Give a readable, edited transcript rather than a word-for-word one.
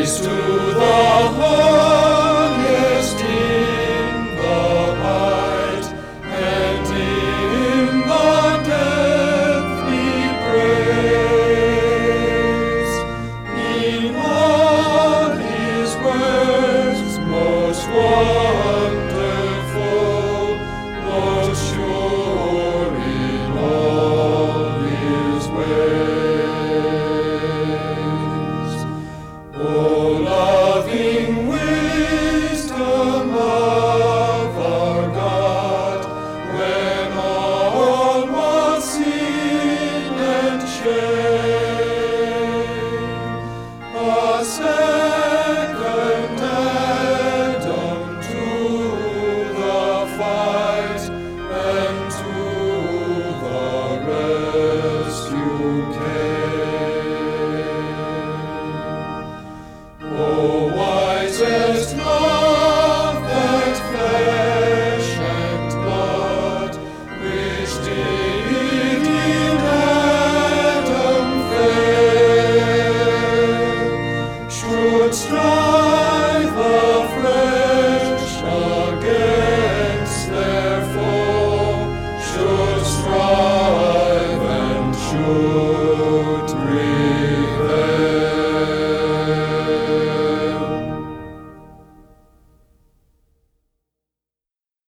Praise to the highest in the light, and in the depth we praise. In all his works most wonderful, most sure in all his ways. O loving wisdom of our God, when all was sin and shame,